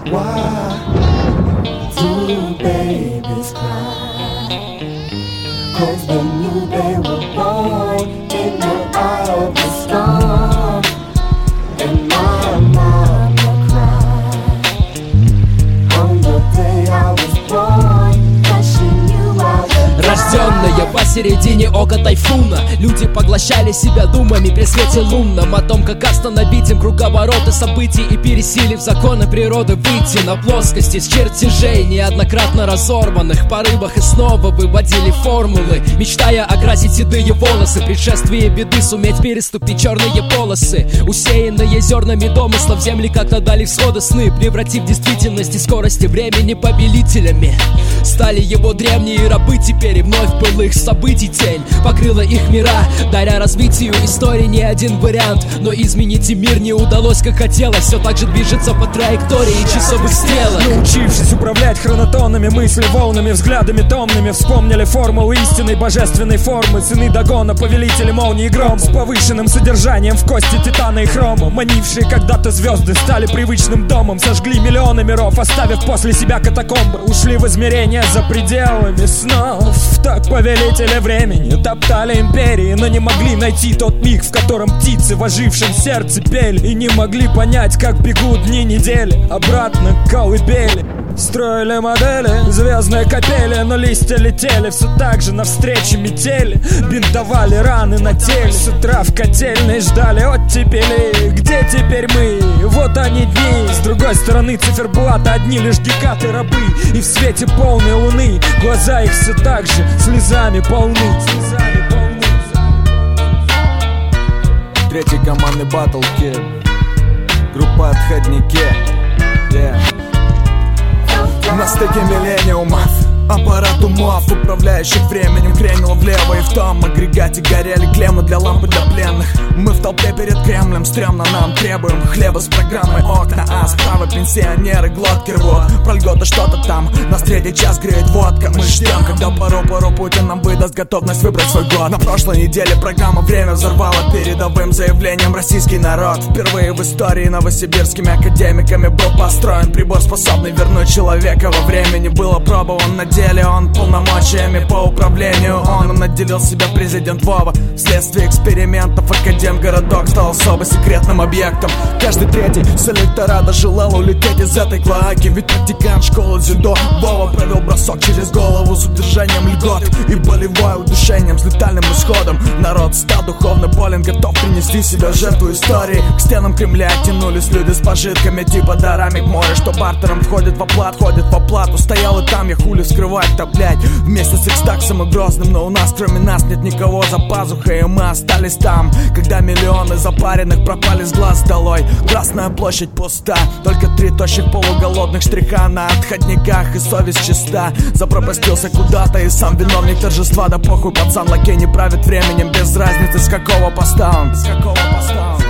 Why do babies cry? 'Cause they knew they were born in the eye of the storm. And my mama cried on the day I was born, 'cause she knew I would. Рожденная посередине ока тайфуна, люди поглощали себя думами при свете лунном о том, как остановить им круговороты событий и, пересилив законы природы, выйти на плоскости с чертежей, неоднократно разорванных порывах, и снова выводили формулы, мечтая окрасить седые волосы, предшествие беды суметь переступить черные полосы, усеянные зернами домыслов земли как-то дали всходы сны, превратив действительность и скорости времени повелителями. Стали его древние рабы теперь, и вновь былых событий тень покрыла их мира, даря развитию истории не один вариант. Но изменить и мир не удалось, как хотелось, все так же движется по траектории часовых стрелок. Научившись управлять хронотонами, мысли волнами, взглядами томными, вспомнили формулу истинной божественной формы. Сыны Дагона, повелители молнии и гром, с повышенным содержанием в кости титана и хрома. Манившие когда-то звезды стали привычным домом, сожгли миллионы миров, оставив после себя катакомбы. Ушли в измерения за пределами снов. Так повелители времени топтали империи, но не могли найти тот миг, в котором птицы в ожившем сердце пели. И не могли понять, как бегут дни недели обратно к колыбели. Строили модели, звездные капели, но листья летели все так же навстречу метели. Бинтовали раны на теле, с утра в котельной ждали оттепели. Где теперь мы? Вот они дни. С другой стороны циферблата одни лишь декады рабы, и в свете полной луны глаза их все так же слезами полны. Третий командный батл кид, группа Отходники, На стыке миллениумов аппарат умов, управляющих временем, кренило влево, и в том агрегате горели клеммы для лампы для пленных. Мы в толпе перед Кремлем, стрёмно нам, требуем хлеба с программой окна, а справа пенсионеры глотки рвут. Про льготы что-то там, нас третий час греет водка. Мы ждем, когда пару Путин нам выдаст готовность выбрать свой год. На прошлой неделе программа «Время» взорвала передовым заявлением российский народ. Впервые в истории новосибирскими академиками был построен прибор, способный вернуть человека во времени. Был опробован на деле он полномочиями по управлению. Он наделил себя президент Вова. Вследствие экспериментов Академгородок стал особо секретным объектом. Каждый третий с электората желал улететь из этой клоаки, ведь практикант школы дзюдо Вова провел бросок через голову с удержанием льгот и болевое удушением с летальным исходом. Народ стал духовно болен, готов принести себя в жертву истории. К стенам Кремля тянулись люди с пожитками типа дарами к морю, что бартером входит в оплат, ходит в оплату. Стоял и там, я хули вскрывать-то, блядь, вместе с Икстаксом и Грозным. Но у нас кроме нас нет никого за пазухой, и мы остались там, когда миллионы запаренных пропали с глаз долой. Красная площадь пуста, только 3 тощих полуголодных штриха на отходниках, и совесть чиста. Запропастился куда-то и сам виновник торжества. Да похуй, пацан, лакей не правит временем, без разницы с какого поста он.